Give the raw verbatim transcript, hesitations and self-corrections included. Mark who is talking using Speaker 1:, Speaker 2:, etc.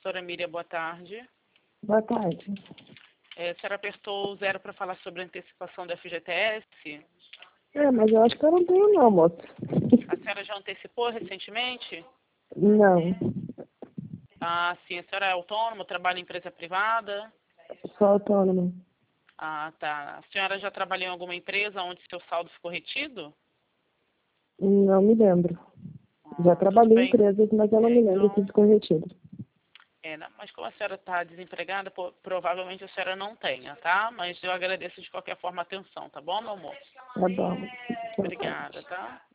Speaker 1: Professora Miriam, boa tarde.
Speaker 2: Boa tarde.
Speaker 1: É, a senhora apertou o zero para falar sobre a antecipação do F G T S?
Speaker 2: É, mas eu acho que eu não tenho não, moço.
Speaker 1: A senhora já antecipou recentemente?
Speaker 2: Não,
Speaker 1: Ah, sim. A senhora é autônoma, trabalha em empresa privada?
Speaker 2: sou autônoma.
Speaker 1: Ah, tá. A senhora já trabalhou em alguma empresa onde seu saldo ficou retido?
Speaker 2: Não me lembro. Já
Speaker 1: Ah, tudo
Speaker 2: trabalhei em
Speaker 1: bem.
Speaker 2: empresas, mas eu não
Speaker 1: É,
Speaker 2: me lembro se
Speaker 1: então,
Speaker 2: ficou retido.
Speaker 1: é, não, mas como a senhora está desempregada, po- provavelmente a senhora não tenha, tá? Mas eu agradeço de qualquer forma a atenção, tá bom, meu amor?
Speaker 2: Tá bom. Tchau, tchau.
Speaker 1: Obrigada, tá?